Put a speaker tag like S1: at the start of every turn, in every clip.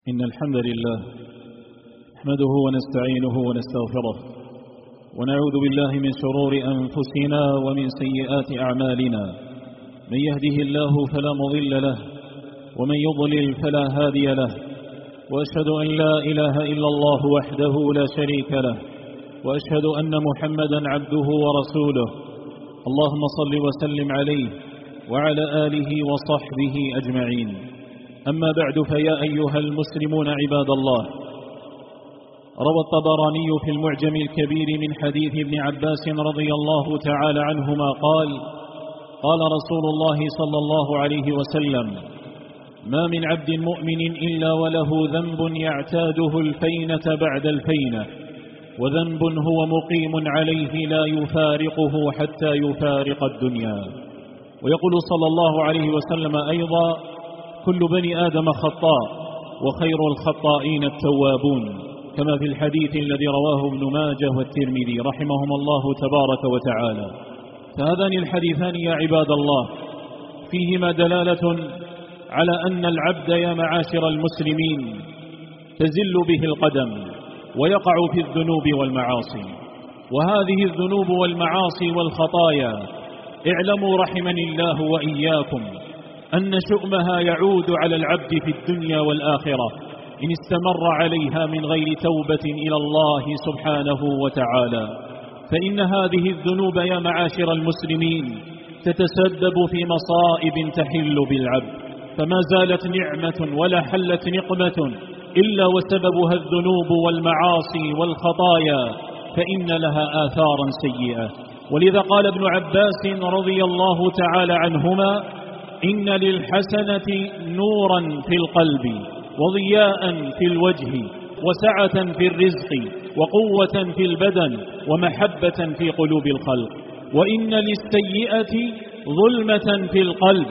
S1: إن الحمد لله نحمده ونستعينه ونستغفره ونعوذ بالله من شرور أنفسنا ومن سيئات أعمالنا. من يهده الله فلا مضل له ومن يضلل فلا هادي له، وأشهد أن لا إله إلا الله وحده لا شريك له، وأشهد أن محمدا عبده ورسوله. اللهم صل وسلم عليه وعلى آله وصحبه أجمعين. أما بعد، فيا أيها المسلمون عباد الله، روى الطبراني في المعجم الكبير من حديث ابن عباس رضي الله تعالى عنهما قال: قال رسول الله صلى الله عليه وسلم: ما من عبد مؤمن إلا وله ذنب يعتاده الفينة بعد الفينة، وذنب هو مقيم عليه لا يفارقه حتى يفارق الدنيا. ويقول صلى الله عليه وسلم أيضا: كل بني آدم خطاء وخير الخطائين التوابون، كما في الحديث الذي رواه ابن ماجه والترمذي رحمهم الله تبارك وتعالى. فهذان الحديثان يا عباد الله فيهما دلالة على أن العبد يا معاشر المسلمين تزل به القدم ويقع في الذنوب والمعاصي، وهذه الذنوب والمعاصي والخطايا اعلموا رحمني الله وإياكم أن شؤمها يعود على العبد في الدنيا والآخرة إن استمر عليها من غير توبة إلى الله سبحانه وتعالى. فإن هذه الذنوب يا معاشر المسلمين تتسبب في مصائب تحل بالعبد، فما زالت نعمة ولا حلت نقمة إلا وسببها الذنوب والمعاصي والخطايا، فإن لها آثارا سيئة. ولذا قال ابن عباس رضي الله تعالى عنهما: إن للحسنة نورا في القلب وضياء في الوجه وسعة في الرزق وقوة في البدن ومحبة في قلوب الخلق، وإن للسيئة ظلمة في القلب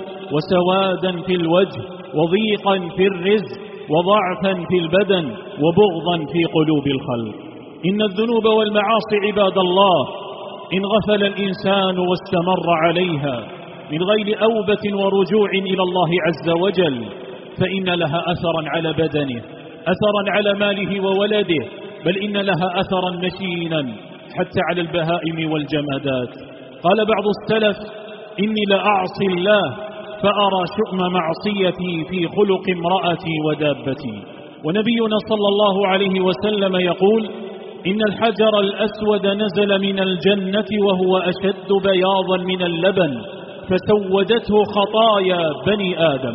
S1: وسوادا في الوجه وضيقا في الرزق وضعفا في البدن وبغضا في قلوب الخلق. إن الذنوب والمعاصي عباد الله إن غفل الإنسان واستمر عليها من غير أوبة ورجوع إلى الله عز وجل فإن لها أثرا على بدنه، أثرا على ماله وولده، بل إن لها أثرا نشينا حتى على البهائم والجمادات. قال بعض السلف: إني لأعصي الله فأرى شؤم معصيتي في خلق امرأتي ودابتي. ونبينا صلى الله عليه وسلم يقول: إن الحجر الأسود نزل من الجنة وهو أشد بياضا من اللبن فسودته خطايا بني آدم.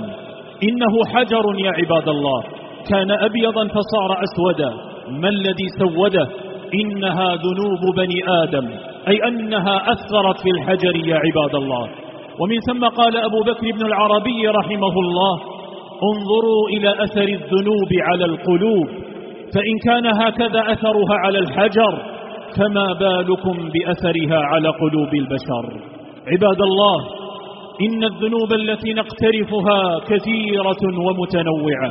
S1: إنه حجر يا عباد الله كان أبيضا فصار أسودا. ما الذي سوده؟ إنها ذنوب بني آدم، أي أنها أثرت في الحجر يا عباد الله. ومن ثم قال أبو بكر بن العربي رحمه الله: انظروا إلى أثر الذنوب على القلوب، فإن كان هكذا أثرها على الحجر فما بالكم بأثرها على قلوب البشر. عباد الله، إن الذنوب التي نقترفها كثيرة ومتنوعة،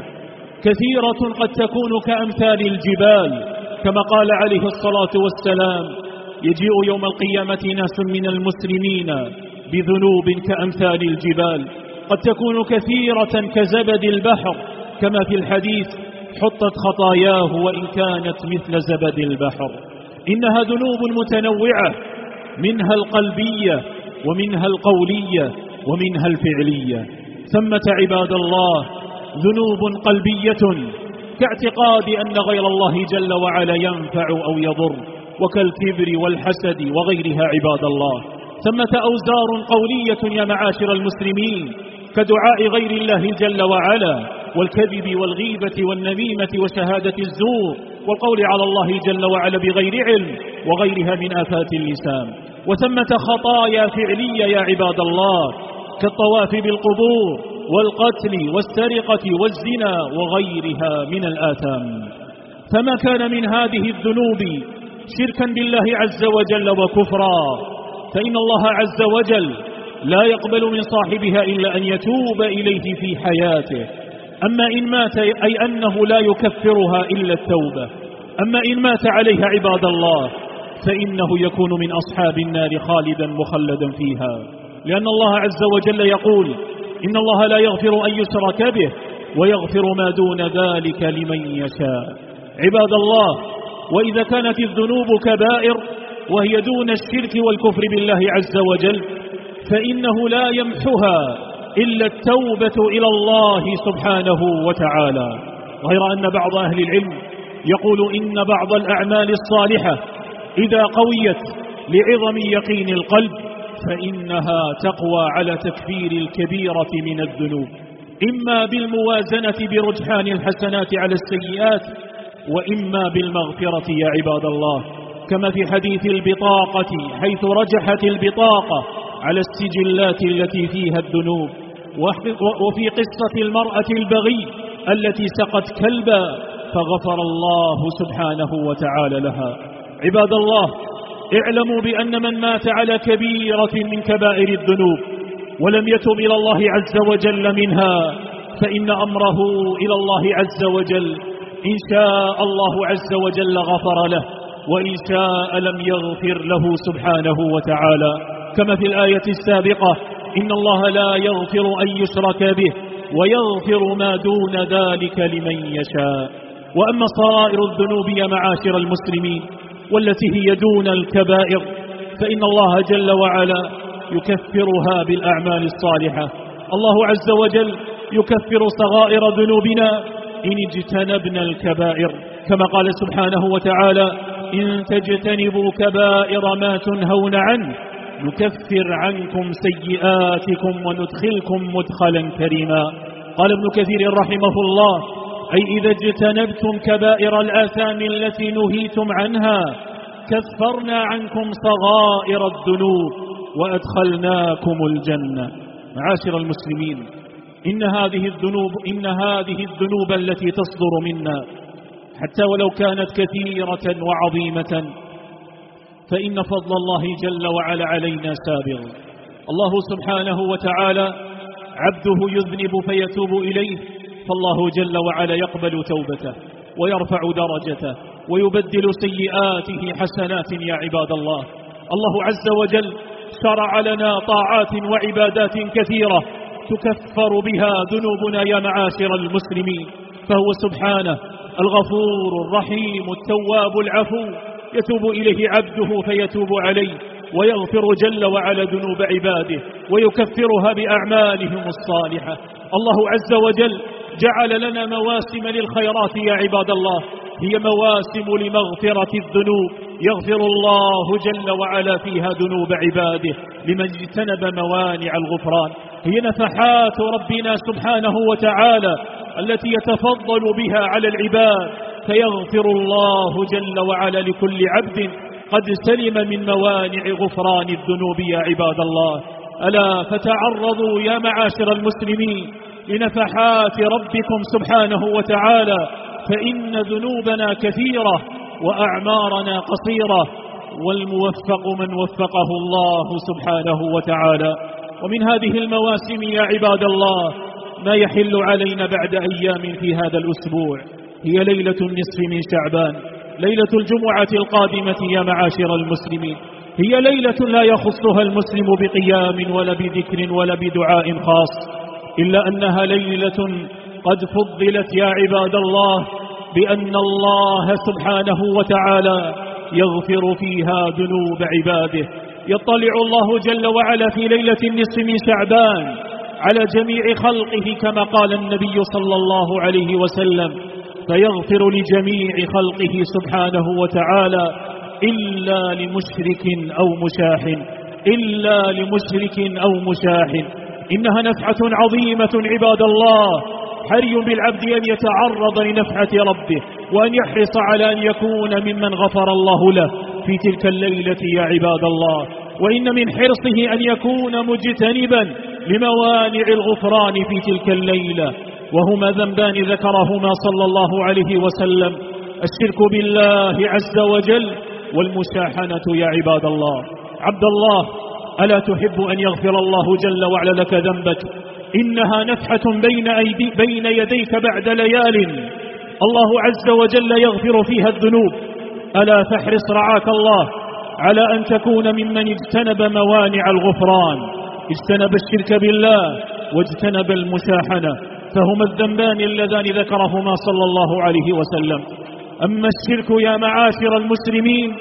S1: كثيرة قد تكون كأمثال الجبال، كما قال عليه الصلاة والسلام: يجيء يوم القيامة ناس من المسلمين بذنوب كأمثال الجبال، قد تكون كثيرة كزبد البحر، كما في الحديث: حطت خطاياه وإن كانت مثل زبد البحر. إنها ذنوب متنوعة، منها القلبية ومنها القولية ومنها الفعلية. ثمة عباد الله ذنوب قلبية كاعتقاد أن غير الله جل وعلا ينفع أو يضر، وكالكبر والحسد وغيرها عباد الله. ثمة أوزار قولية يا معاشر المسلمين كدعاء غير الله جل وعلا، والكذب والغيبة والنميمة وشهادة الزور، والقول على الله جل وعلا بغير علم، وغيرها من آفات اللسان. وثمة خطايا فعلية يا عباد الله كالطواف بالقبور والقتل والسرقة والزنا وغيرها من الآثام. فما كان من هذه الذنوب شركا بالله عز وجل وكفرا فإن الله عز وجل لا يقبل من صاحبها إلا أن يتوب إليه في حياته. أما إن مات أي أنه لا يكفرها إلا التوبة. أما إن مات عليها عباد الله فإنه يكون من أصحاب النار خالدا مخلدا فيها، لأن الله عز وجل يقول: إن الله لا يغفر أن يشرك به ويغفر ما دون ذلك لمن يشاء. عباد الله، وإذا كانت الذنوب كبائر وهي دون الشرك والكفر بالله عز وجل، فإنه لا يمحها إلا التوبة إلى الله سبحانه وتعالى. غير أن بعض أهل العلم يقول إن بعض الأعمال الصالحة إذا قويت لعظم يقين القلب فإنها تقوى على تكفير الكبيرة من الذنوب، إما بالموازنة برجحان الحسنات على السيئات، وإما بالمغفرة يا عباد الله، كما في حديث البطاقة حيث رجحت البطاقة على السجلات التي فيها الذنوب، وفي قصة المرأة البغي التي سقت كلبا فغفر الله سبحانه وتعالى لها. عباد الله، اعلموا بأن من مات على كبيرة من كبائر الذنوب ولم يتب إلى الله عز وجل منها فإن أمره إلى الله عز وجل، إن شاء الله عز وجل غفر له، وإن شاء لم يغفر له سبحانه وتعالى، كما في الآية السابقة: إن الله لا يغفر أن يشرك به ويغفر ما دون ذلك لمن يشاء. وأما صغائر الذنوب يا معاشر المسلمين والتي هي دون الكبائر فإن الله جل وعلا يكفرها بالأعمال الصالحة. الله عز وجل يكفر صغائر ذنوبنا إن اجتنبنا الكبائر، كما قال سبحانه وتعالى: إن تجتنبوا كبائر ما تنهون عنه نكفر عنكم سيئاتكم وندخلكم مدخلا كريما. قال ابن كثير رحمه الله: أي إذا اجتنبتم كبائر الآثام التي نهيتم عنها كفرنا عنكم صغائر الذنوب وأدخلناكم الجنة. معاشر المسلمين، إن هذه الذنوب التي تصدر منا حتى ولو كانت كثيرة وعظيمة فإن فضل الله جل وعلا علينا سابغ. الله سبحانه وتعالى عبده يذنب فيتوب إليه، فالله جل وعلا يقبل توبته ويرفع درجته ويبدل سيئاته حسنات يا عباد الله. الله عز وجل شرع لنا طاعات وعبادات كثيرة تكفر بها ذنوبنا يا معاشر المسلمين، فهو سبحانه الغفور الرحيم التواب العفو، يتوب إليه عبده فيتوب عليه ويغفر جل وعلا ذنوب عباده ويكفرها بأعمالهم الصالحة. الله عز وجل جعل لنا مواسم للخيرات يا عباد الله، هي مواسم لمغفرة الذنوب، يغفر الله جل وعلا فيها ذنوب عباده لمن اجتنب موانع الغفران. هي نفحات ربنا سبحانه وتعالى التي يتفضل بها على العباد، فيغفر الله جل وعلا لكل عبد قد سلم من موانع غفران الذنوب يا عباد الله. ألا فتعرضوا يا معاشر المسلمين لنفحات ربكم سبحانه وتعالى، فإن ذنوبنا كثيرة وأعمارنا قصيرة، والموفق من وفقه الله سبحانه وتعالى. ومن هذه المواسم يا عباد الله ما يحل علينا بعد أيام في هذا الأسبوع، هي ليلة النصف من شعبان، ليلة الجمعة القادمة يا معاشر المسلمين. هي ليلة لا يخصها المسلم بقيام ولا بذكر ولا بدعاء خاص، إلا أنها ليلة قد فضلت يا عباد الله بأن الله سبحانه وتعالى يغفر فيها ذنوب عباده. يطلع الله جل وعلا في ليلة النصف من شعبان على جميع خلقه كما قال النبي صلى الله عليه وسلم: فيغفر لجميع خلقه سبحانه وتعالى إلا لمشرك أو مشاح. إنها نفحة عظيمة عباد الله، حري بالعبد أن يتعرض لنفحة ربه وأن يحرص على أن يكون ممن غفر الله له في تلك الليلة يا عباد الله. وإن من حرصه أن يكون مجتنبا لموانع الغفران في تلك الليلة، وهما ذنبان ذكرهما صلى الله عليه وسلم: الشرك بالله عز وجل والمشاحنة يا عباد الله. عبد الله، ألا تحب أن يغفر الله جل وعلا لك ذنبك؟ إنها نفحة بين يديك بعد ليال الله عز وجل يغفر فيها الذنوب. ألا فاحرص رعاك الله على أن تكون ممن اجتنب موانع الغفران، اجتنب الشرك بالله واجتنب المشاحنة، فهما الذنبان اللذان ذكرهما صلى الله عليه وسلم. أما الشرك يا معاشر المسلمين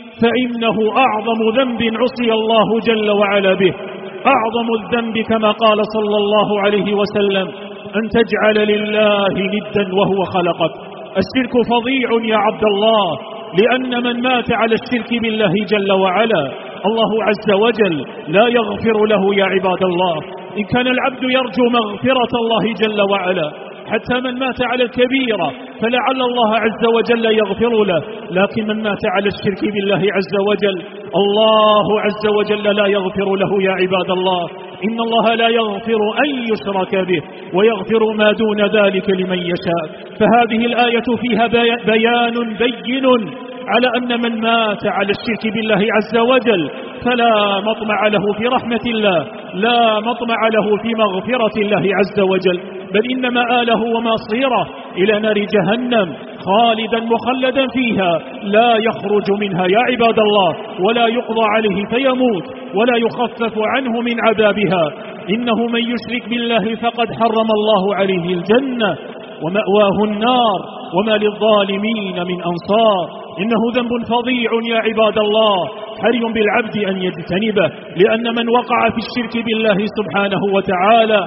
S1: فإنه أعظم ذنب عصي الله جل وعلا به. أعظم الذنب كما قال صلى الله عليه وسلم أن تجعل لله ندا وهو خلقك. الشرك فظيع يا عبد الله، لأن من مات على الشرك بالله جل وعلا الله عز وجل لا يغفر له يا عباد الله. إن كان العبد يرجو مغفرة الله جل وعلا حتى من مات على الكبيرة فلعل الله عز وجل يغفر له، لكن من مات على الشرك بالله عز وجل الله عز وجل لا يغفر له يا عباد الله. إن الله لا يغفر أن يشرك به ويغفر ما دون ذلك لمن يشاء. فهذه الآية فيها بيان بين على أن من مات على الشرك بالله عز وجل فلا مطمع له في رحمة الله، لا مطمع له في مغفرة الله عز وجل، بل إن مآله ومصيره إلى نار جهنم خالدا مخلدا فيها لا يخرج منها يا عباد الله، ولا يقضى عليه فيموت ولا يخفف عنه من عذابها. إنه من يشرك بالله فقد حرم الله عليه الجنة ومأواه النار وما للظالمين من أنصار. إنه ذنب فظيع يا عباد الله حري بالعبد أن يجتنبه، لأن من وقع في الشرك بالله سبحانه وتعالى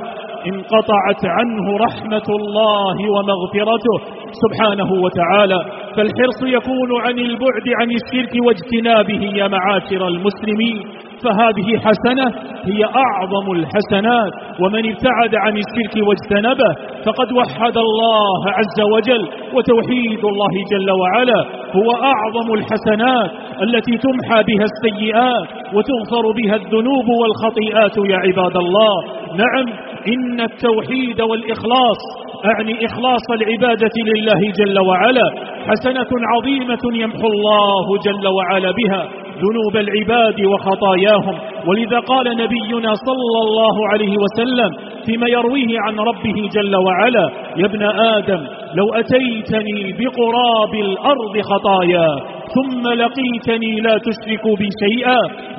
S1: انقطعت عنه رحمة الله ومغفرته سبحانه وتعالى. فالحرص يكون عن البعد عن الشرك واجتنابه يا معاشر المسلمين، فهذه حسنة هي أعظم الحسنات. ومن ابتعد عن الشرك واجتنبه فقد وحد الله عز وجل، وتوحيد الله جل وعلا هو أعظم الحسنات التي تمحى بها السيئات وتغفر بها الذنوب والخطيئات يا عباد الله. نعم، إن التوحيد والإخلاص أعني إخلاص العبادة لله جل وعلا حسنة عظيمة يمحو الله جل وعلا بها ذنوب العباد وخطاياهم. ولذا قال نبينا صلى الله عليه وسلم فيما يرويه عن ربه جل وعلا: يا ابن آدم لو أتيتني بقراب الأرض خطايا ثم لقيتني لا تشرك بي شيئا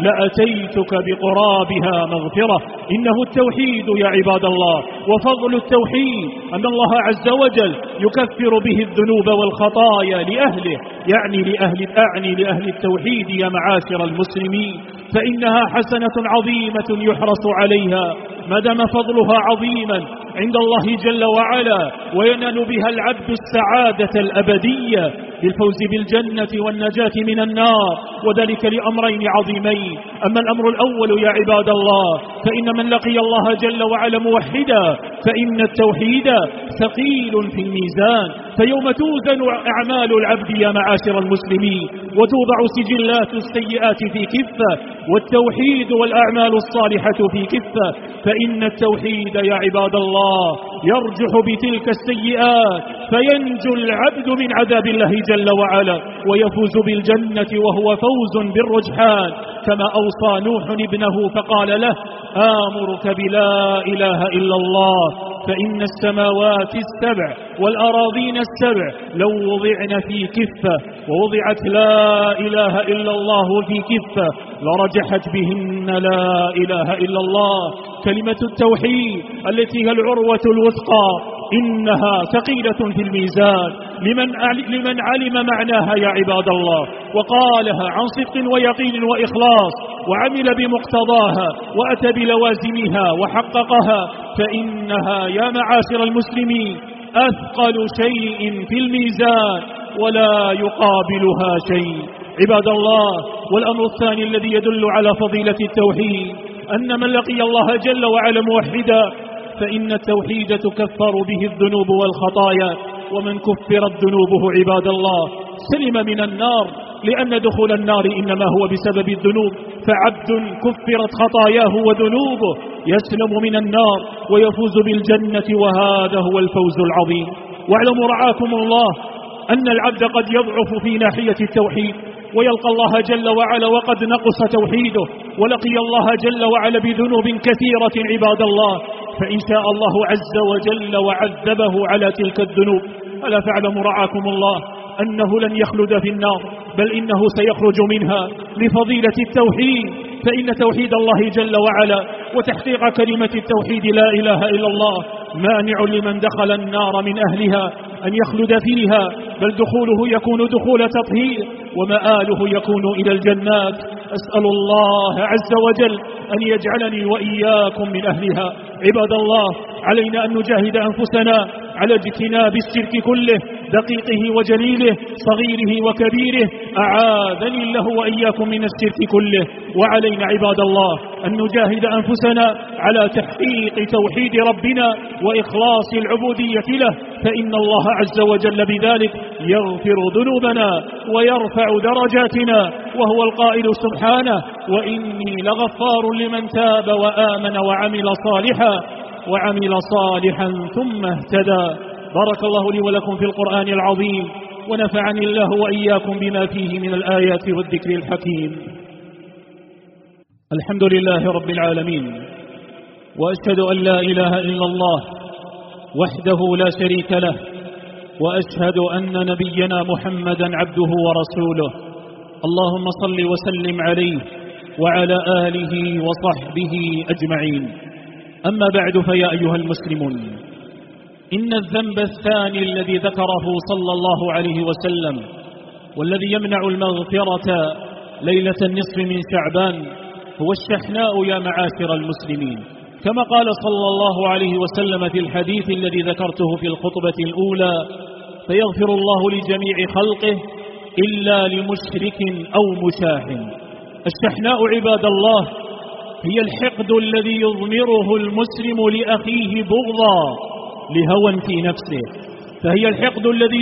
S1: لأتيتك بقرابها مغفرة. إنه التوحيد يا عباد الله، وفضل التوحيد أن الله عز وجل يكفر به الذنوب والخطايا لأهله، أعني لأهل التوحيد يا معاشر المسلمين، فإنها حسنة عظيمة يحرص عليها ما دام فضلها عظيما عند الله جل وعلا، وينال بها العبد السعادة الأبدية بالفوز بالجنة والنجاة من النار، وذلك لأمرين عظيمين. أما الأمر الأول يا عباد الله فإن من لقي الله جل وعلا موحدا فإن التوحيد ثقيل في الميزان، فيوم توزن أعمال العبد يا معاشر المسلمين وتوضع سجلات السيئات في كفة والتوحيد والأعمال الصالحة في كفة، فإن التوحيد يا عباد الله يرجح بتلك السيئات فينجو العبد من عذاب الله جل وعلا ويفوز بالجنة وهو فوز بالرجحان، كما أوصى نوح ابنه فقال له: آمرك بلا إله إلا الله فإن السماوات السبع والأراضين السبع لو وضعن في كفة ووضعت لا إله إلا الله في كفة لرجحت بهن لا إله إلا الله. كلمة التوحيد التي هي العروة الوثقى إنها ثقيلة في الميزان لمن علم معناها يا عباد الله وقالها عن صدق ويقين وإخلاص وعمل بمقتضاها وأتى بلوازمها وحققها، فإنها يا معاشر المسلمين أثقل شيء في الميزان ولا يقابلها شيء. عباد الله، والأمر الثاني الذي يدل على فضيلة التوحيد أن من لقي الله جل وعلا موحدا فإن التوحيد تكفر به الذنوب والخطايا، ومن كفرت ذنوبه عباد الله سلم من النار، لأن دخول النار إنما هو بسبب الذنوب، فعبد كفرت خطاياه وذنوبه يسلم من النار ويفوز بالجنة، وهذا هو الفوز العظيم. واعلموا رعاكم الله أن العبد قد يضعف في ناحية التوحيد ويلقى الله جل وعلا وقد نقص توحيده ولقي الله جل وعلا بذنوب كثيرة عباد الله، فإن شاء الله عز وجل وعذبه على تلك الذنوب. ألا فاعلموا رعاكم الله أنه لن يخلد في النار، بل إنه سيخرج منها لفضيلة التوحيد، فإن توحيد الله جل وعلا وتحقيق كلمة التوحيد لا إله إلا الله مانع لمن دخل النار من أهلها أن يخلد فيها، بل دخوله يكون دخول تطهير ومآله يكون إلى الجنات. أسأل الله عز وجل أن يجعلني وإياكم من أهلها. عباد الله، علينا أن نجاهد أنفسنا على اجتناب الشرك كله، دقيقه وجليله، صغيره وكبيره، أعاذني الله وإياكم من الشرك كله. وعلينا عباد الله أن نجاهد أنفسنا على تحقيق توحيد ربنا وإخلاص العبودية له، فإن الله عز وجل بذلك يغفر ذنوبنا ويرفع درجاتنا، وهو القائل سبحانه: وإني لغفار لمن تاب وآمن وعمل صالحا ثم اهتدى. بارك الله لي ولكم في القرآن العظيم، ونفعني الله وإياكم بما فيه من الآيات والذكر الحكيم. الحمد لله رب العالمين، وأشهد أن لا إله إلا الله وحده لا شريك له، وأشهد أن نبينا محمدا عبده ورسوله. اللهم صل وسلم عليه وعلى آله وصحبه أجمعين. أما بعد، فيا أيها المسلمون، إن الذنب الثاني الذي ذكره صلى الله عليه وسلم والذي يمنع المغفرة ليلة النصف من شعبان هو الشحناء يا معاشر المسلمين، كما قال صلى الله عليه وسلم في الحديث الذي ذكرته في الخطبة الأولى: فيغفر الله لجميع خلقه إلا لمشرك أو مشاحن. الشحناء عباد الله هي الحقد الذي يضمره المسلم لأخيه بغضا لهوى في نفسه، فهي الحقد الذي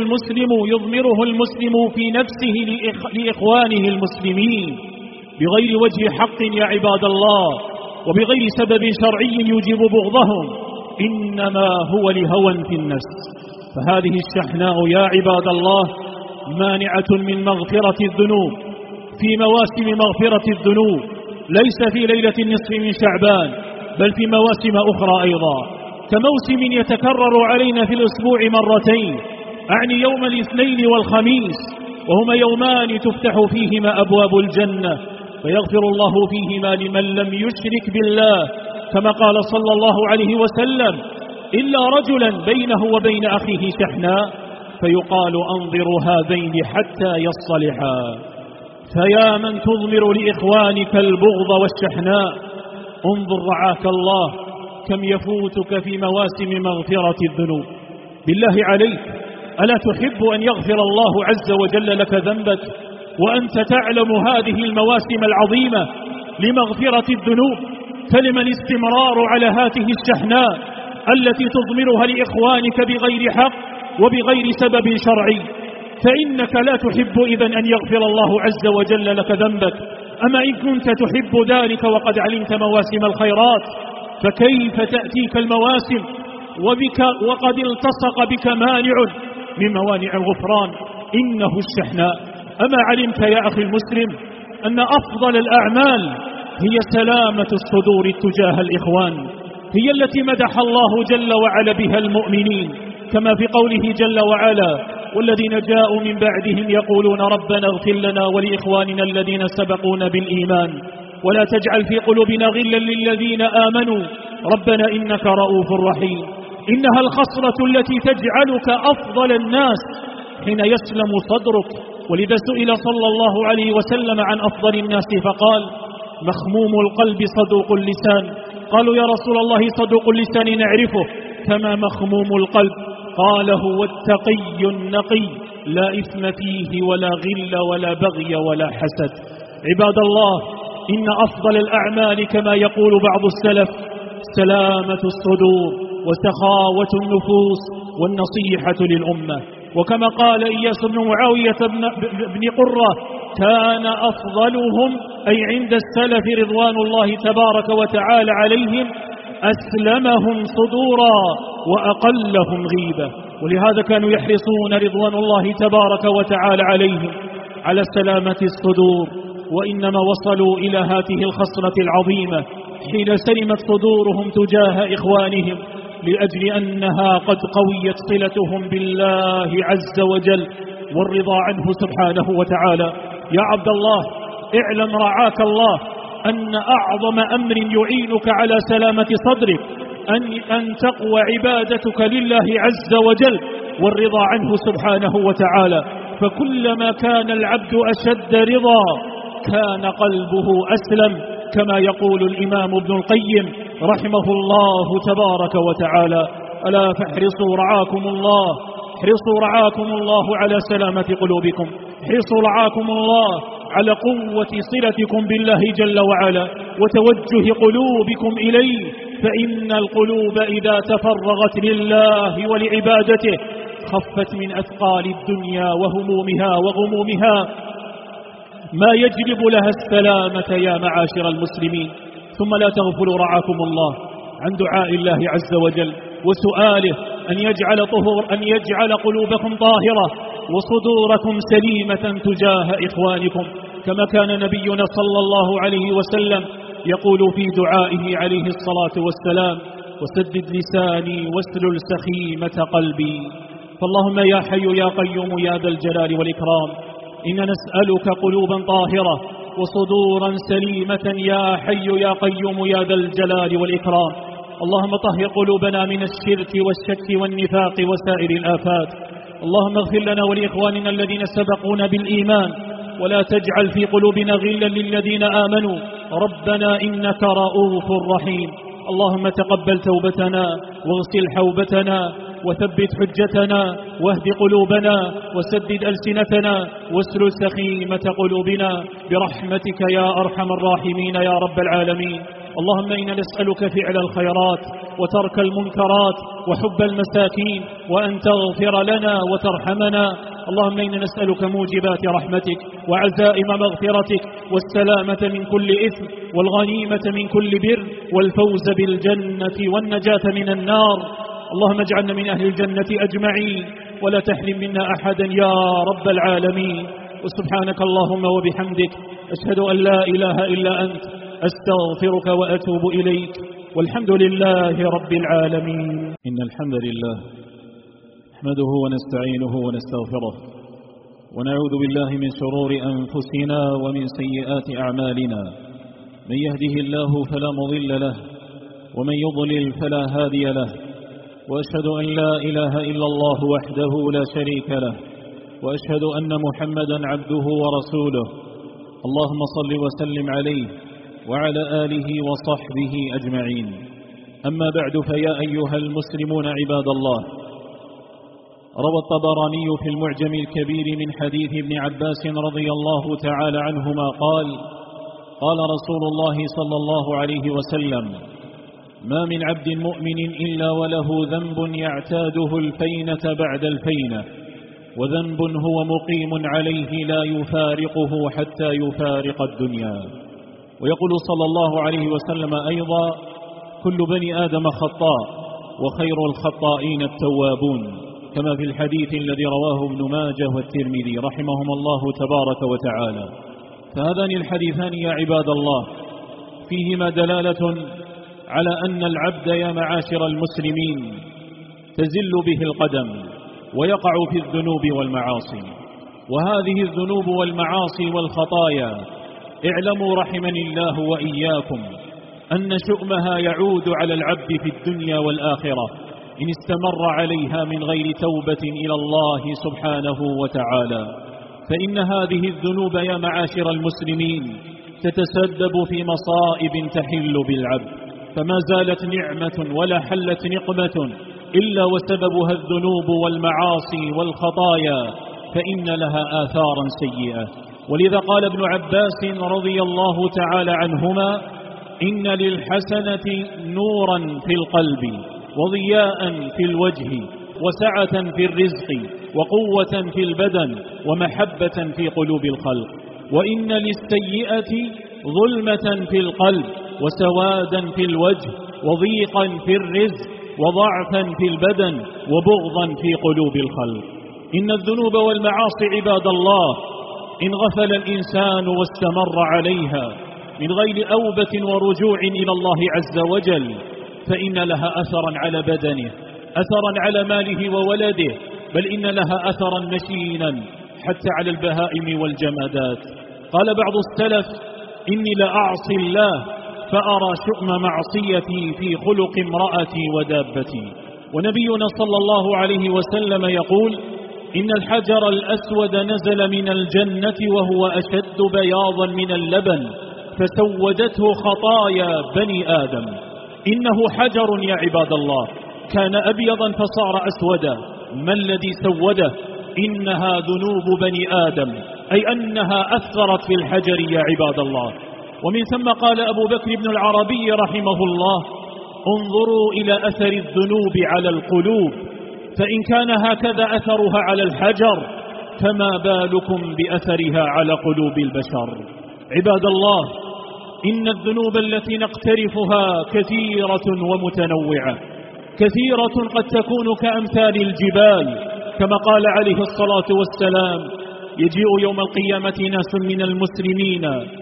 S1: يضمره المسلم في نفسه لإخوانه المسلمين بغير وجه حق يا عباد الله، وبغير سبب شرعي يوجب بغضهم، إنما هو لهوى في النفس. فهذه الشحناء يا عباد الله مانعة من مغفرة الذنوب في مواسم مغفرة الذنوب، ليس في ليلة النصف من شعبان، بل في مواسم أخرى أيضا، كموسم يتكرر علينا في الأسبوع مرتين، أعني يوم الاثنين والخميس، وهما يومان تفتح فيهما أبواب الجنة، فيغفر الله فيهما لمن لم يشرك بالله، كما قال صلى الله عليه وسلم: إلا رجلا بينه وبين أخيه شحناء، فيقال: أنظروا هذين حتى يصطلحا. فيا من تضمر لإخوانك البغض والشحناء، انظر رعاك الله كم يفوتك في مواسم مغفرة الذنوب. بالله عليك، ألا تحب أن يغفر الله عز وجل لك ذنبك وأنت تعلم هذه المواسم العظيمة لمغفرة الذنوب؟ فلما الاستمرار على هذه الشحناء التي تضمرها لإخوانك بغير حق وبغير سبب شرعي؟ فإنك لا تحب إذن أن يغفر الله عز وجل لك ذنبك. أما إن كنت تحب ذلك وقد علمت مواسم الخيرات، فكيف تأتيك المواسم وقد التصق بك مانع من موانع الغفران؟ إنه الشحناء. أما علمت يا أخي المسلم أن أفضل الأعمال هي سلامة الصدور تجاه الإخوان، هي التي مدح الله جل وعلا بها المؤمنين، كما في قوله جل وعلا: والذين جاءوا من بعدهم يقولون ربنا اغفر لنا ولإخواننا الذين سبقونا بالإيمان ولا تجعل في قلوبنا غلا للذين آمنوا ربنا إنك رؤوف رحيم. إنها الخصلة التي تجعلك أفضل الناس حين يسلم صدرك. ولذا سئل صلى الله عليه وسلم عن أفضل الناس فقال: مخموم القلب صدوق اللسان. قالوا: يا رسول الله صدوق اللسان نعرفه، كما مخموم القلب؟ قال: هو التقي النقي، لا إثم فيه ولا غل ولا بغي ولا حسد. عباد الله، إن أفضل الأعمال كما يقول بعض السلف سلامة الصدور وسخاوة النفوس والنصيحة للأمة. وكما قال إياس بن معاوية بن قرة: كان أفضلهم أي عند السلف رضوان الله تبارك وتعالى عليهم أسلمهم صدورا وأقلهم غيبة. ولهذا كانوا يحرصون رضوان الله تبارك وتعالى عليهم على سلامة الصدور، وإنما وصلوا إلى هذه الخصلة العظيمة حين سلمت صدورهم تجاه إخوانهم، لأجل أنها قد قويت صلتهم بالله عز وجل والرضا عنه سبحانه وتعالى. يا عبد الله، اعلم رعاك الله أن أعظم أمر يعينك على سلامة صدرك أن تقوى عبادتك لله عز وجل والرضا عنه سبحانه وتعالى. فكلما كان العبد أشد رضا كان قلبه أسلم، كما يقول الإمام ابن القيم رحمه الله تبارك وتعالى: ألا فاحرصوا رعاكم الله، احرصوا رعاكم الله على سلامة قلوبكم، احرصوا رعاكم الله على قوة صلتكم بالله جل وعلا وتوجه قلوبكم إليه، فإن القلوب إذا تفرغت لله ولعبادته خفت من أثقال الدنيا وهمومها وغمومها ما يجلب لها السلامة يا معاشر المسلمين. ثم لا تغفلوا رعاكم الله عن دعاء الله عز وجل وسؤاله أن يجعل قلوبكم طاهرة وصدوركم سليمة تجاه إخوانكم، كما كان نبينا صلى الله عليه وسلم يقول في دعائه عليه الصلاة والسلام: وسدد لساني واسلل سخيمة قلبي. فاللهم يا حي يا قيوم يا ذا الجلال والإكرام، إن نسألك قلوبا طاهرة وصدورا سليمة يا حي يا قيوم يا ذا الجلال والإكرام. اللهم طهر قلوبنا من الشرك والشك والنفاق وسائر الآفات. اللهم اغفر لنا ولإخواننا الذين سبقونا بالإيمان، ولا تجعل في قلوبنا غلا للذين آمنوا، ربنا إنك رؤوف رحيم. اللهم تقبل توبتنا واغسل حوبتنا وثبت حجتنا واهد قلوبنا وسدد ألسنتنا واسلل سخيمة قلوبنا برحمتك يا أرحم الراحمين يا رب العالمين. اللهم إنا نسألك فعل الخيرات وترك المنكرات وحب المساكين وأن تغفر لنا وترحمنا. اللهم إنا نسألك موجبات رحمتك وعزائم مغفرتك والسلامة من كل إثم والغنيمة من كل بر والفوز بالجنة والنجاة من النار. اللهم اجعلنا من أهل الجنة أجمعين ولا تحرم منا أحدا يا رب العالمين. وسبحانك اللهم وبحمدك أشهد أن لا إله إلا أنت، أستغفرك وأتوب إليك، والحمد لله رب العالمين. إن الحمد لله نحمده ونستعينه ونستغفره ونعوذ بالله من شرور أنفسنا ومن سيئات أعمالنا، من يهده الله فلا مضل له ومن يضلل فلا هادي له، وأشهد أن لا إله إلا الله وحده لا شريك له، وأشهد أن محمدا عبده ورسوله. اللهم صل وسلم عليه وعلى آله وصحبه أجمعين. أما بعد، فيا أيها المسلمون عباد الله، روى الطبراني في المعجم الكبير من حديث ابن عباس رضي الله تعالى عنهما قال: قال رسول الله صلى الله عليه وسلم: ما من عبد مؤمن إلا وله ذنب يعتاده الفينة بعد الفينة، وذنب هو مقيم عليه لا يفارقه حتى يفارق الدنيا. ويقول صلى الله عليه وسلم أيضا: كل بني آدم خطاء وخير الخطائين التوابون، كما في الحديث الذي رواه ابن ماجه والترمذي رحمهم الله تبارك وتعالى. فهذان الحديثان يا عباد الله فيهما دلالة على أن العبد يا معاشر المسلمين تزل به القدم ويقع في الذنوب والمعاصي، وهذه الذنوب والمعاصي والخطايا اعلموا رحمني الله وإياكم أن شؤمها يعود على العبد في الدنيا والآخرة إن استمر عليها من غير توبة إلى الله سبحانه وتعالى. فإن هذه الذنوب يا معاشر المسلمين تتسبب في مصائب تحل بالعبد، فما زالت نعمة ولا حلت نقمة إلا وسببها الذنوب والمعاصي والخطايا، فإن لها آثارا سيئة. ولذا قال ابن عباس رضي الله تعالى عنهما: إن للحسنة نورا في القلب وضياء في الوجه وسعة في الرزق وقوة في البدن ومحبة في قلوب الخلق، وإن للسيئة ظلمة في القلب وسوادا في الوجه وضيقا في الرزق وضعفا في البدن وبغضا في قلوب الخلق. إن الذنوب والمعاصي عباد الله إن غفل الإنسان واستمر عليها من غير أوبة ورجوع إلى الله عز وجل فإن لها أثرا على بدنه، أثرا على ماله وولده، بل إن لها أثرا مشينا حتى على البهائم والجمادات. قال بعض السلف: إني لأعصي الله فأرى شؤم معصيتي في خلق امرأتي ودابتي. ونبينا صلى الله عليه وسلم يقول: إن الحجر الأسود نزل من الجنة وهو أشد بياضا من اللبن فسودته خطايا بني آدم. إنه حجر يا عباد الله كان أبيضا فصار أسودا. ما الذي سوده؟ إنها ذنوب بني آدم، أي أنها أثرت في الحجر يا عباد الله. ومن ثم قال أبو بكر بن العربي رحمه الله: انظروا إلى أثر الذنوب على القلوب، فإن كان هكذا أثرها على الحجر فما بالكم بأثرها على قلوب البشر. عباد الله، إن الذنوب التي نقترفها كثيرة ومتنوعة، كثيرة قد تكون كأمثال الجبال، كما قال عليه الصلاة والسلام: يجيء يوم القيامة ناس من المسلمين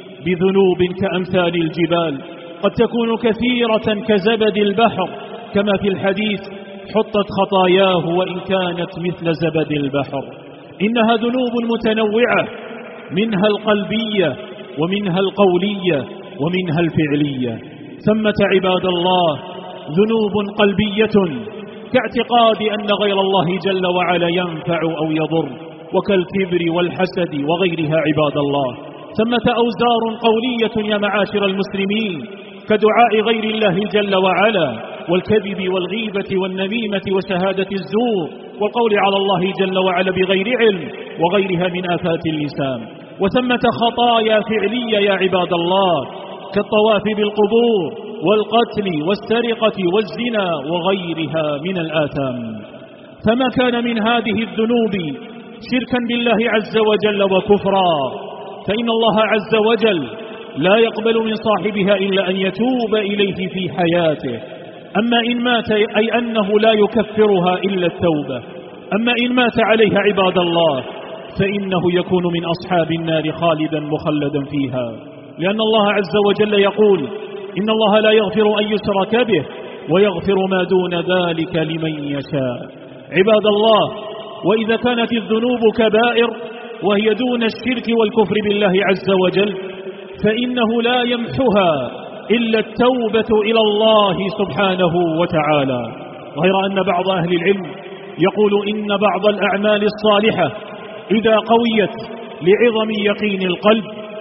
S1: بذنوب كأمثال الجبال، قد تكون كثيرة كزبد البحر، كما في الحديث: حطت خطاياه وإن كانت مثل زبد البحر. إنها ذنوب متنوعة، منها القلبية ومنها القولية ومنها الفعلية. ثمة عباد الله ذنوب قلبية كاعتقاد أن غير الله جل وعلا ينفع أو يضر، وكالكبر والحسد وغيرها عباد الله. ثمة أوزار قولية يا معاشر المسلمين كدعاء غير الله جل وعلا، والكذب والغيبة والنميمة وشهادة الزور، والقول على الله جل وعلا بغير علم، وغيرها من آفات اللسان. وثمة خطايا فعلية يا عباد الله كالطواف بالقبور والقتل والسرقة والزنا وغيرها من الآثام. فما كان من هذه الذنوب شركا بالله عز وجل وكفرا، فإن الله عز وجل لا يقبل من صاحبها إلا أن يتوب إليه في حياته. أما إن مات أي أنه لا يكفرها إلا التوبة. أما إن مات عليها عباد الله فإنه يكون من أصحاب النار خالدا مخلدا فيها، لأن الله عز وجل يقول: إن الله لا يغفر أن يشرك به ويغفر ما دون ذلك لمن يشاء. عباد الله، وإذا كانت الذنوب كبائر وهي دون الشرك والكفر بالله عز وجل فإنه لا يمحها إلا التوبة إلى الله سبحانه وتعالى. غير أن بعض أهل العلم يقول إن بعض الأعمال الصالحة إذا قويت لعظم يقين القلب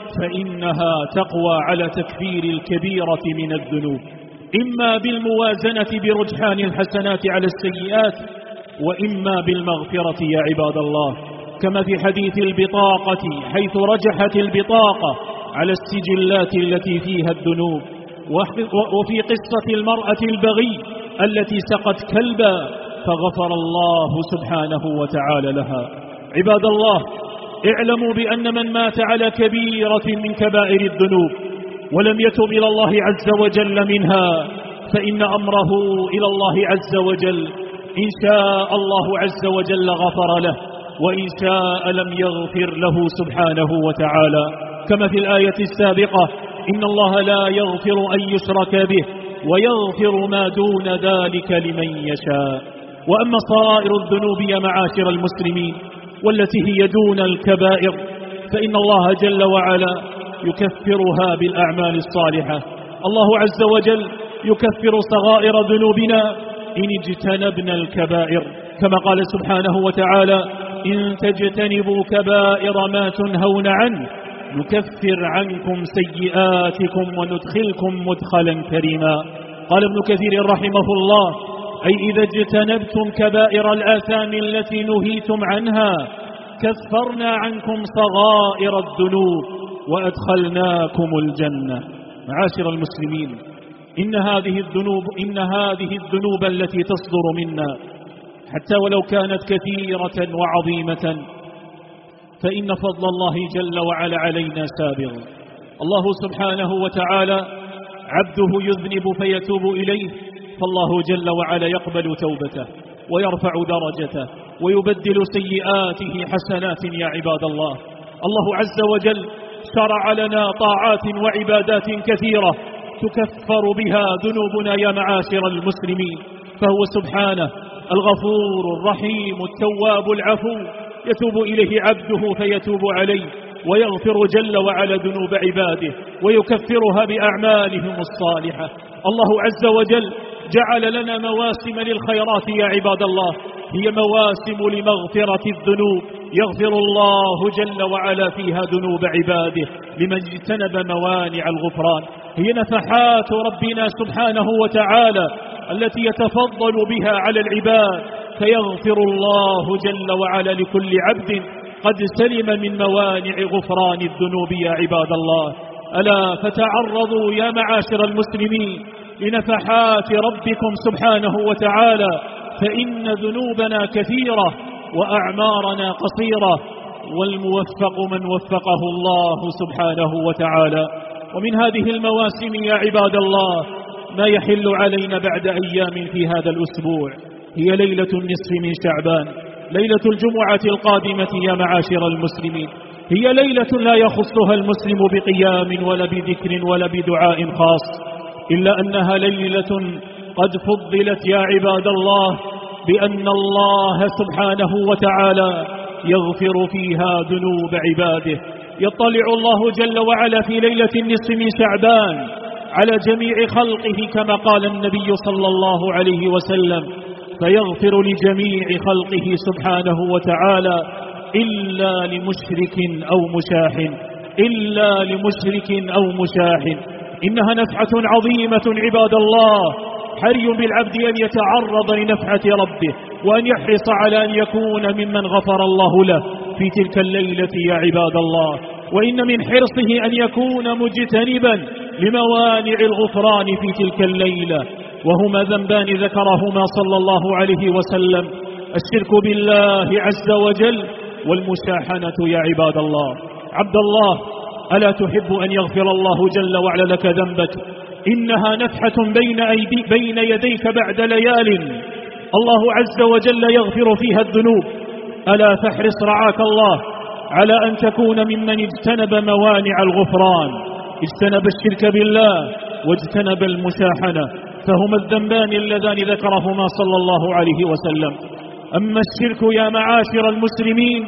S1: فإنها تقوى على تكفير الكبيرة من الذنوب، إما بالموازنة برجحان الحسنات على السيئات، وإما بالمغفرة يا عباد الله، كما في حديث البطاقة حيث رجحت البطاقة على السجلات التي فيها الذنوب، وفي قصة المرأة البغي التي سقت كلبا فغفر الله سبحانه وتعالى لها. عباد الله، اعلموا بأن من مات على كبيرة من كبائر الذنوب ولم يتب إلى الله عز وجل منها فإن أمره إلى الله عز وجل، إن شاء الله عز وجل غفر له، وإن شاء لم يغفر له سبحانه وتعالى، كما في الآية السابقة: إن الله لا يغفر أن يشرك به ويغفر ما دون ذلك لمن يشاء. وأما صغائر الذنوب يا معاشر المسلمين والتي هي دون الكبائر فإن الله جل وعلا يكفرها بالأعمال الصالحة. الله عز وجل يكفر صغائر ذنوبنا إن اجتنبنا الكبائر، كما قال سبحانه وتعالى: إن تجتنبوا كبائر ما تنهون عنه نكفر عنكم سيئاتكم وندخلكم مدخلا كريما. قال ابن كثير رحمه الله: أي إذا اجتنبتم كبائر الآثام التي نهيتم عنها كفرنا عنكم صغائر الذنوب وأدخلناكم الجنة. معاشر المسلمين، إن هذه الذنوب التي تصدر منا حتى ولو كانت كثيرة وعظيمة فإن فضل الله جل وعلا علينا سابغ. الله سبحانه وتعالى عبده يذنب فيتوب إليه، فالله جل وعلا يقبل توبته ويرفع درجته ويبدل سيئاته حسنات يا عباد الله. الله عز وجل شرع لنا طاعات وعبادات كثيرة تكفر بها ذنوبنا يا معاشر المسلمين، فهو سبحانه الغفور الرحيم التواب العفو، يتوب إليه عبده فيتوب عليه، ويغفر جل وعلا ذنوب عباده ويكفرها بأعمالهم الصالحة. الله عز وجل جعل لنا مواسم للخيرات يا عباد الله، هي مواسم لمغفرة الذنوب، يغفر الله جل وعلا فيها ذنوب عباده لمن اجتنب موانع الغفران. هي نفحات ربنا سبحانه وتعالى التي يتفضل بها على العباد، فيغفر الله جل وعلا لكل عبد قد سلم من موانع غفران الذنوب يا عباد الله. ألا فتعرضوا يا معاشر المسلمين لنفحات ربكم سبحانه وتعالى، فإن ذنوبنا كثيرة وأعمارنا قصيرة، والموفق من وفقه الله سبحانه وتعالى. ومن هذه المواسم يا عباد الله ما يحل علينا بعد أيام في هذا الأسبوع، هي ليلة النصف من شعبان، ليلة الجمعة القادمة يا معاشر المسلمين. هي ليلة لا يخصها المسلم بقيام ولا بذكر ولا بدعاء خاص، إلا أنها ليلة قد فضلت يا عباد الله بأن الله سبحانه وتعالى يغفر فيها ذنوب عباده. يطلع الله جل وعلا في ليلة النصف من شعبان على جميع خلقه كما قال النبي صلى الله عليه وسلم، فيغفر لجميع خلقه سبحانه وتعالى إلا لمشرك أو مشاح، إلا لمشرك أو مشاح. إنها نفحة عظيمة عباد الله، حري بالعبد أن يتعرض لنفحة ربه وأن يحرص على أن يكون ممن غفر الله له في تلك الليلة يا عباد الله. وإن من حرصه أن يكون مجتنبا لموانع الغفران في تلك الليلة، وهما ذنبان ذكرهما صلى الله عليه وسلم: الشرك بالله عز وجل والمشاحنة يا عباد الله. عبد الله، ألا تحب أن يغفر الله جل وعلا لك ذنبك؟ إنها نفحة بين يديك بعد ليال الله عز وجل يغفر فيها الذنوب. ألا فاحرص رعاك الله على أن تكون ممن اجتنب موانع الغفران، اجتنب الشرك بالله واجتنب المشاحنة، فهما الذنبان اللذان ذكرهما صلى الله عليه وسلم. أما الشرك يا معاشر المسلمين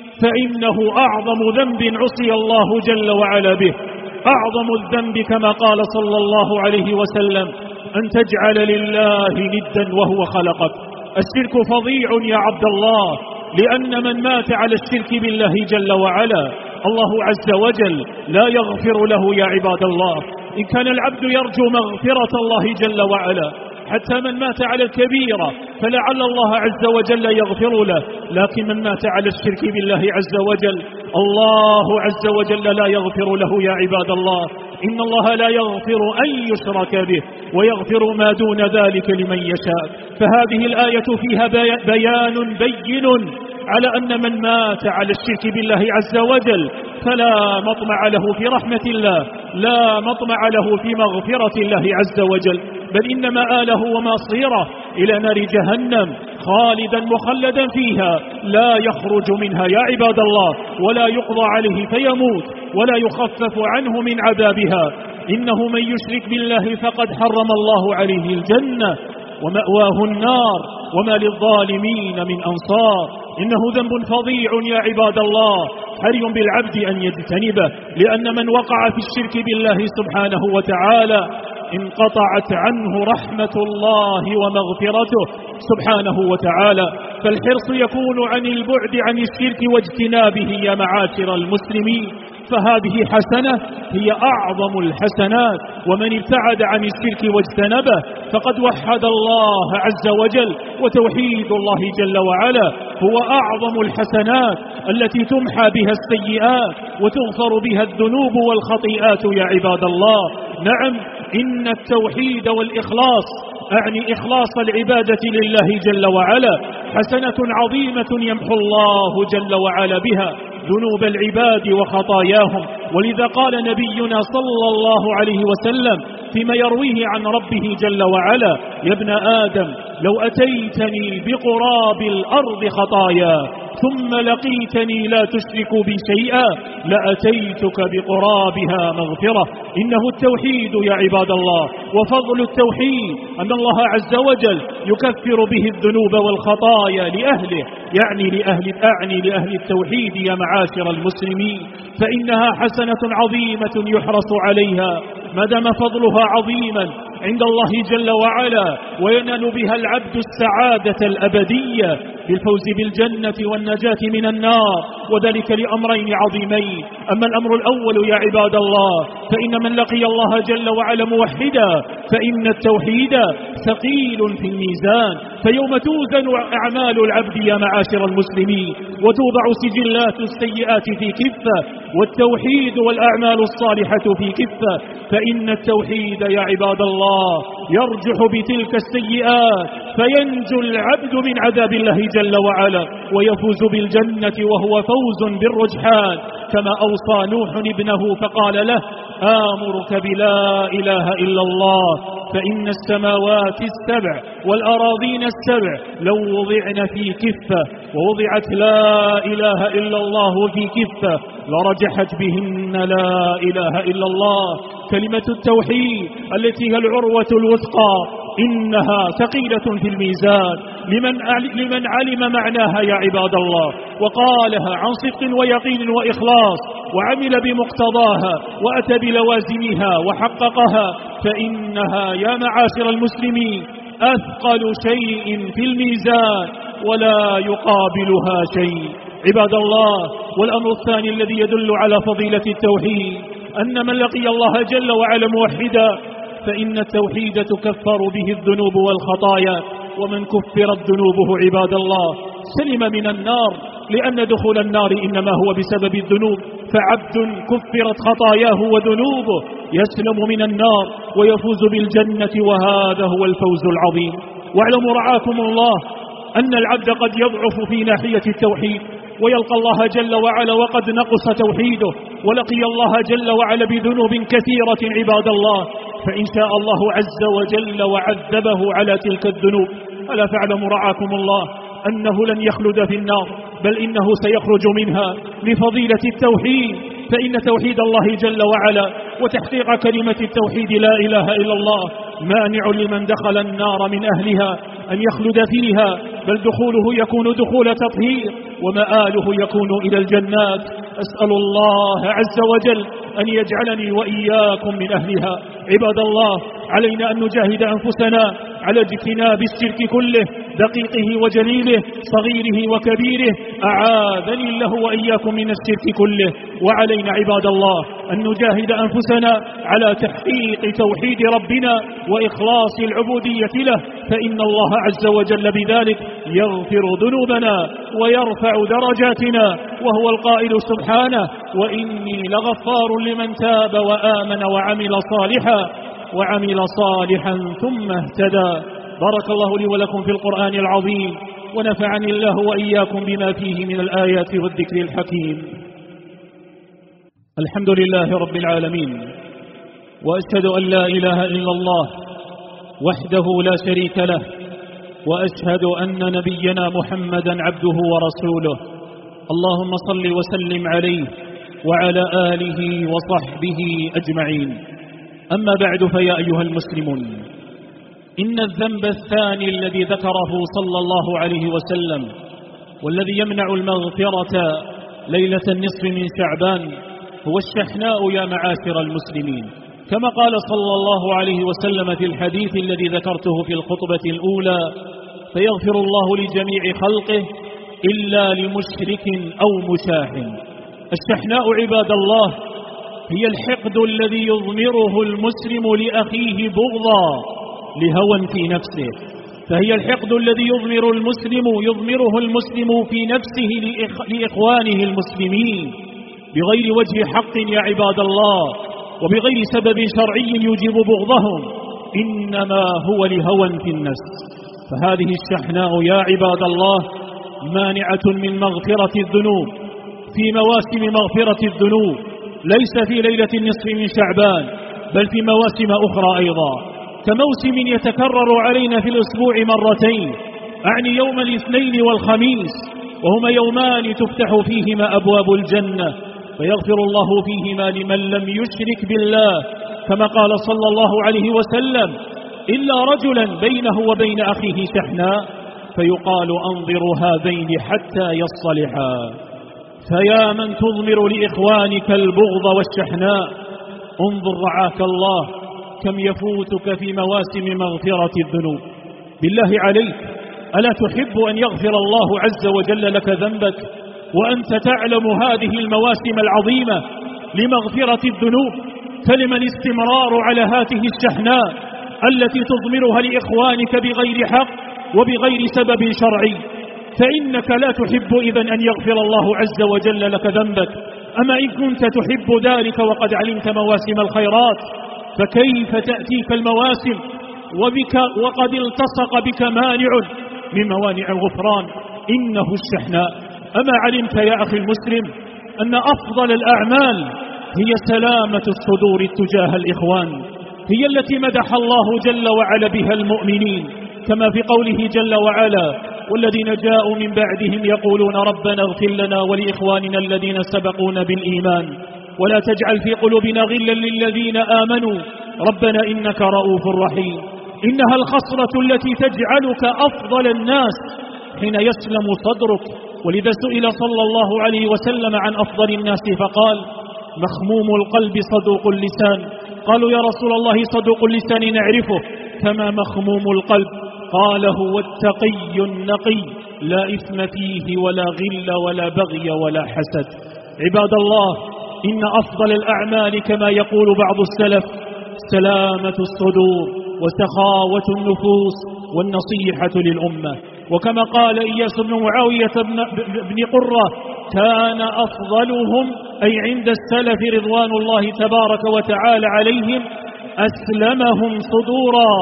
S1: فإنه أعظم ذنب عصي الله جل وعلا به، أعظم الذنب كما قال صلى الله عليه وسلم: أن تجعل لله ندا وهو خلقك. الشرك فظيع يا عبد الله، لأن من مات على الشرك بالله جل وعلا الله عز وجل لا يغفر له يا عباد الله. إن كان العبد يرجو مغفرة الله جل وعلا حتى من مات على الكبيرة فلعل الله عز وجل يغفر له، لكن من مات على الشرك بالله عز وجل الله عز وجل لا يغفر له يا عباد الله. إن الله لا يغفر أن يشرك به ويغفر ما دون ذلك لمن يشاء. فهذه الآية فيها بيان بين على أن من مات على الشرك بالله عز وجل فلا مطمع له في رحمة الله، لا مطمع له في مغفرة الله عز وجل، بل إن مآله ومصيره إلى نار جهنم خالدا مخلدا فيها لا يخرج منها يا عباد الله، ولا يقضى عليه فيموت ولا يخفف عنه من عذابها. إنه من يشرك بالله فقد حرم الله عليه الجنة ومأواه النار وما للظالمين من أنصار. إنه ذنب فظيع يا عباد الله، حري بالعبد أن يجتنبه، لأن من وقع في الشرك بالله سبحانه وتعالى انقطعت عنه رحمة الله ومغفرته سبحانه وتعالى. فالحرص يكون عن البعد عن الشرك واجتنابه يا معاشر المسلمين، فهذه حسنة هي أعظم الحسنات، ومن ابتعد عن الشرك واجتنبه فقد وحد الله عز وجل، وتوحيد الله جل وعلا هو أعظم الحسنات التي تمحى بها السيئات وتغفر بها الذنوب والخطيئات يا عباد الله. نعم، إن التوحيد والإخلاص أعني إخلاص العبادة لله جل وعلا حسنة عظيمة يمحو الله جل وعلا بها ذنوب العباد وخطاياهم. ولذا قال نبينا صلى الله عليه وسلم فيما يرويه عن ربه جل وعلا: يا ابن آدم لو أتيتني بقراب الأرض خطايا ثم لقيتني لا تشرك بي شيئا لأتيتك بقرابها مغفرة. إنه التوحيد يا عباد الله، وفضل التوحيد أن الله عز وجل يكفر به الذنوب والخطايا لأهله، أعني لأهل التوحيد يا معاشر المسلمين، فإنها حسنة عظيمة يحرص عليها ما دام فضلها عظيما عند الله جل وعلا، وينال بها العبد السعادة الأبدية بالفوز بالجنة والنجاة من النار، وذلك لأمرين عظيمين. أما الأمر الأول يا عباد الله، فإن من لقي الله جل وعلا موحدا فإن التوحيد ثقيل في الميزان، فيوم توزن أعمال العبد يا معاشر المسلمين وتوضع سجلات السيئات في كفة والتوحيد والأعمال الصالحة في كفة، فإن التوحيد يا عباد الله يرجح بتلك السيئات فينجو العبد من عذاب الله جل وعلا ويفوز بالجنة، وهو فوز بالرجحان، كما أوصى نوح ابنه فقال له: آمرك بلا إله إلا الله، فإن السماوات السبع والأراضين السبع لو وضعن في كفة ووضعت لا إله إلا الله في كفة لرجحت بهن لا إله إلا الله. كلمة التوحيد التي هي العروة الوثقى إنها ثقيلة في الميزان لمن علم معناها يا عباد الله، وقالها عن صدق ويقين وإخلاص وعمل بمقتضاها وأتى بلوازمها وحققها، فإنها يا معاشر المسلمين أثقل شيء في الميزان ولا يقابلها شيء. عباد الله، والأمر الثاني الذي يدل على فضيلة التوحيد أن من لقي الله جل وعلا موحدا فإن التوحيد تكفر به الذنوب والخطايا، ومن كفرت ذنوبه عباد الله سلم من النار، لأن دخول النار إنما هو بسبب الذنوب، فعبد كفرت خطاياه وذنوبه يسلم من النار ويفوز بالجنة، وهذا هو الفوز العظيم. واعلموا رعاكم الله أن العبد قد يضعف في ناحية التوحيد ويلقى الله جل وعلا وقد نقص توحيده، ولقي الله جل وعلا بذنوب كثيرة عباد الله، فإن شاء الله عز وجل وعذبه على تلك الذنوب. ألا فاعلموا رعاكم الله أنه لن يخلد في النار، بل إنه سيخرج منها لفضيلة التوحيد، فإن توحيد الله جل وعلا وتحقيق كلمة التوحيد لا إله إلا الله مانع لمن دخل النار من أهلها أن يخلد فيها، بل دخوله يكون دخول تطهير ومآله يكون إلى الجنات. أسأل الله عز وجل أن يجعلني وإياكم من أهلها. عباد الله، علينا أن نجاهد أنفسنا على اجتناب الشرك كله، دقيقه وجليله، صغيره وكبيره، أعاذني الله وإياكم من الشرك كله. وعلينا عباد الله أن نجاهد أنفسنا على تحقيق توحيد ربنا وإخلاص العبودية له، فإن الله عز وجل بذلك يغفر ذنوبنا ويرفع درجاتنا، وهو القائل سبحانه: وإني لغفار لمن تاب وآمن وعمل صالحا ثم اهتدى. بارك الله لي ولكم في القرآن العظيم، ونفعني الله وإياكم بما فيه من الآيات والذكر الحكيم. الحمد لله رب العالمين، وأشهد أن لا إله إلا الله وحده لا شريك له، وأشهد أن نبينا محمدا عبده ورسوله. اللهم صل وسلم عليه وعلى آله وصحبه أجمعين. أما بعد، فيا أيها المسلمون، إن الذنب الثاني الذي ذكره صلى الله عليه وسلم والذي يمنع المغفرة ليلة النصف من شعبان هو الشحناء يا معاشر المسلمين، كما قال صلى الله عليه وسلم في الحديث الذي ذكرته في الخطبة الأولى: فيغفر الله لجميع خلقه إلا لمشرك أو مشاحن. الشحناء عباد الله هي الحقد الذي يضمره المسلم لأخيه بغضا لهوى في نفسه، فهي الحقد الذي يضمره المسلم في نفسه لإخوانه المسلمين بغير وجه حق يا عباد الله، وبغير سبب شرعي يوجب بغضهم، إنما هو لهوى في النفس. فهذه الشحناء يا عباد الله مانعة من مغفرة الذنوب في مواسم مغفرة الذنوب، ليس في ليلة النصف من شعبان، بل في مواسم أخرى أيضا، كموسم يتكرر علينا في الأسبوع مرتين، أعني يوم الاثنين والخميس، وهما يومان تفتح فيهما أبواب الجنة فيغفر الله فيهما لمن لم يشرك بالله، كما قال صلى الله عليه وسلم: إلا رجلا بينه وبين أخيه شحناء فيقال أنظروا هذين حتى يصطلحا. فيا من تضمر لإخوانك البغض والشحناء، انظر رعاك الله كم يفوتك في مواسم مغفرة الذنوب. بالله عليك، ألا تحب أن يغفر الله عز وجل لك ذنبك وأنت تعلم هذه المواسم العظيمة لمغفرة الذنوب؟ فلما الاستمرار على هذه الشحناء التي تضمرها لإخوانك بغير حق وبغير سبب شرعي؟ فإنك لا تحب إذن أن يغفر الله عز وجل لك ذنبك. أما إن كنت تحب ذلك وقد علمت مواسم الخيرات، فكيف تأتيك المواسم وقد التصق بك مانع من موانع الغفران؟ إنه الشحناء. أما علمت يا أخي المسلم أن أفضل الأعمال هي سلامة الصدور تجاه الإخوان، هي التي مدح الله جل وعلا بها المؤمنين، كما في قوله جل وعلا: والذين جاءوا من بعدهم يقولون ربنا اغفر لنا ولإخواننا الذين سبقونا بالإيمان ولا تجعل في قلوبنا غلا للذين آمنوا ربنا إنك رؤوف رحيم. إنها الخصلة التي تجعلك أفضل الناس حين يسلم صدرك. ولذا سئل صلى الله عليه وسلم عن أفضل الناس فقال: مخموم القلب صدوق اللسان. قالوا: يا رسول الله صدوق اللسان نعرفه، كما مخموم القلب؟ قال: هو التقي النقي لا إثم فيه ولا غل ولا بغي ولا حسد. عباد الله، إن أفضل الأعمال كما يقول بعض السلف سلامة الصدور وسخاوة النفوس والنصيحة للأمة. وكما قال إياس بن معاوية بن قرة: كان أفضلهم أي عند السلف رضوان الله تبارك وتعالى عليهم أسلمهم صدورا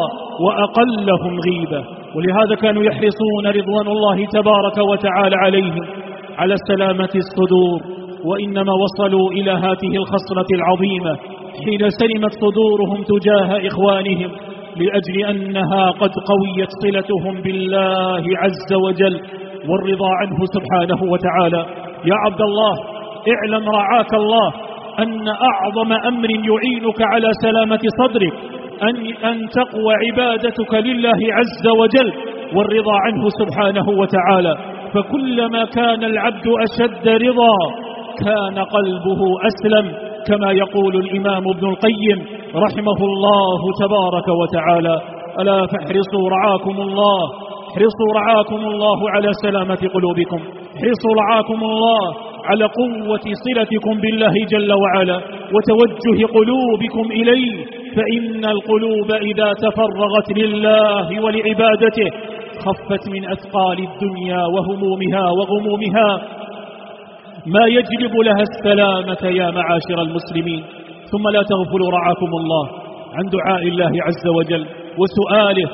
S1: وأقلهم غيبة. ولهذا كانوا يحرصون رضوان الله تبارك وتعالى عليهم على سلامة الصدور. وإنما وصلوا إلى هذه الخصلة العظيمة حين سلمت صدورهم تجاه إخوانهم، لأجل أنها قد قويت صلتهم بالله عز وجل والرضا عنه سبحانه وتعالى. يا عبد الله، اعلم رعاك الله أن أعظم أمر يعينك على سلامة صدرك أن تقوى عبادتك لله عز وجل والرضا عنه سبحانه وتعالى. فكلما كان العبد أشد رضا كان قلبه أسلم، كما يقول الإمام ابن القيم رحمه الله تبارك وتعالى: ألا فاحرصوا رعاكم الله، احرصوا رعاكم الله على سلامة قلوبكم، احرصوا رعاكم الله على قوة صلتكم بالله جل وعلا وتوجه قلوبكم إليه. فإن القلوب إذا تفرغت لله ولعبادته خفت من أثقال الدنيا وهمومها وغمومها ما يجلب لها السلامة يا معاشر المسلمين. ثم لا تغفلوا رعاكم الله عن دعاء الله عز وجل وسؤاله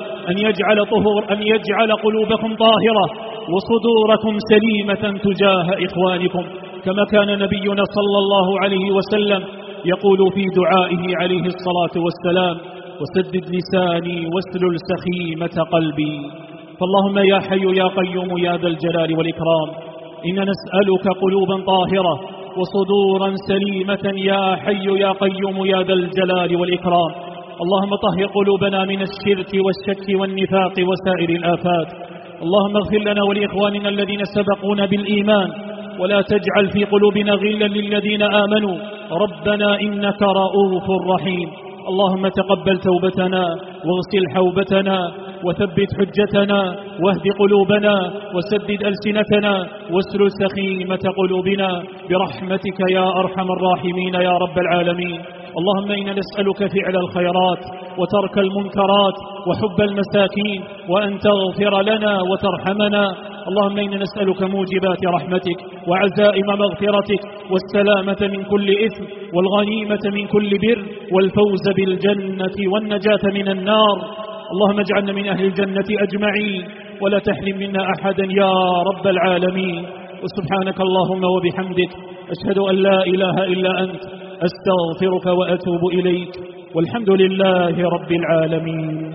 S1: أن يجعل قلوبكم طاهرة وصدوركم سليمة تجاه إخوانكم، كما كان نبينا صلى الله عليه وسلم يقول في دعائه عليه الصلاة والسلام: وسدد لساني واسلل سخيمة قلبي. فاللهم يا حي يا قيوم يا ذا الجلال والإكرام، إن نسألك قلوبا طاهرة وصدورا سليمة يا حي يا قيوم يا ذا الجلال والإكرام. اللهم طهر قلوبنا من الشرك والشك والنفاق وسائر الآفات. اللهم اغفر لنا ولإخواننا الذين سبقونا بالإيمان، ولا تجعل في قلوبنا غلا للذين آمنوا ربنا إنك رؤوف رحيم. اللهم تقبل توبتنا واغسل حوبتنا وثبت حجتنا واهد قلوبنا وسدد ألسنتنا واسلل سخيمة قلوبنا برحمتك يا أرحم الراحمين يا رب العالمين. اللهم إنا نسألك فعل الخيرات وترك المنكرات وحب المساكين وأن تغفر لنا وترحمنا. اللهم إنا نسألك موجبات رحمتك وعزائم مغفرتك والسلامة من كل إثم والغنيمة من كل بر والفوز بالجنة والنجاة من النار. اللهم اجعلنا من أهل الجنة أجمعين ولا تحرم منا أحدا يا رب العالمين. وسبحانك اللهم وبحمدك أشهد أن لا إله إلا أنت أستغفرك وأتوب إليك، والحمد لله رب العالمين.